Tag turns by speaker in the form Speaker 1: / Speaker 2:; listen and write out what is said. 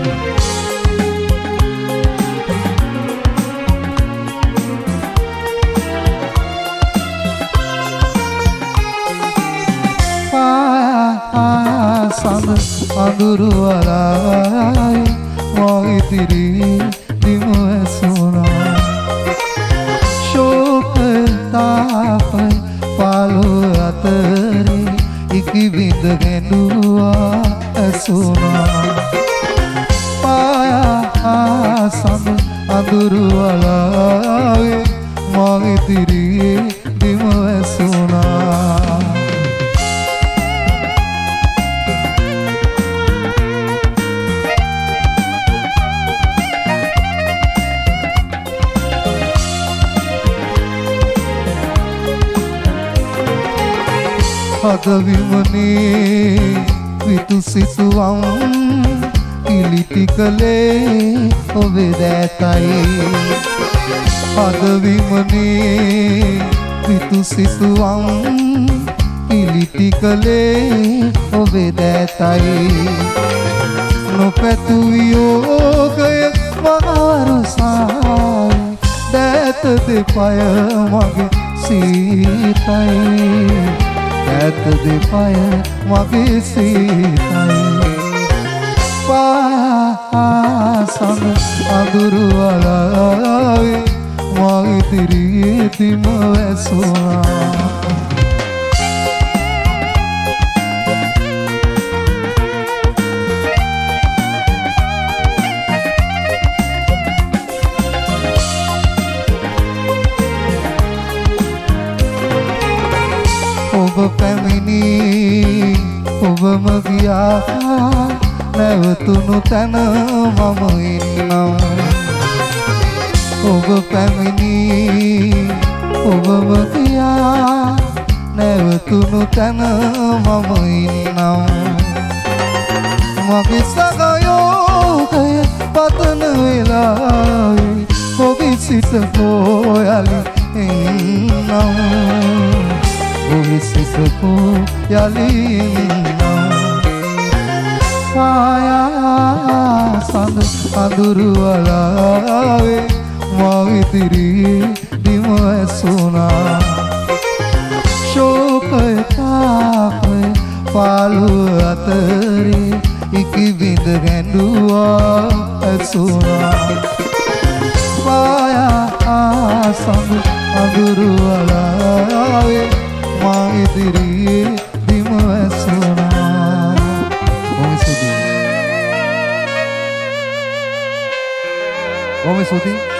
Speaker 1: සඳ අඳුරු වලායි මොහිතිරි දිම ඇසුනා ශෝක තාප පාළු අතරේ ඉකි බිඳ ගැඬුවා ඇසුනා පායා සඳ අඳුරු වලායි මොහිතිරි දිම ඇසුනා හදවිමනේ විතු සිතුවම් ඉලිටි කලේ ඔබේ දෑතයි හදවිමනේ විතු සිතුවම් ඉලිටි කලේ ඔබේ දෑතයි නොපැතු වියෝගය මහරුසායි දෑත දෙපය මගේ සීතයි ඇත දෙපය මගේ සීතයි පාසම අඳුරු වලාවේ මහිතිරි දිම වැසුනා ඔබ පැමිණි ඔබම ගියා නැවතුණු තැන මම ඉන්නම් ඔබ පැමිණි ඔබම ගියා නැවතුණු තැන මම ඉන්නම් මගේ සගයෝගය පතන වෙලාවේ ඔබ සිත පොයලි එන්නම් සිතකෝ යලින්නම් පායා සඳ අඳුරු වලාවේ මහිතිරි දිම ඇසුනා ශෝකය තාපය පාළු අතරේ ඉකි බිඳ ගැඬුවා ඇසුනා පායා සඳ අඳුරු වලාවේ මහිතිරි දිම ඇසුනා Vamos, Sudi.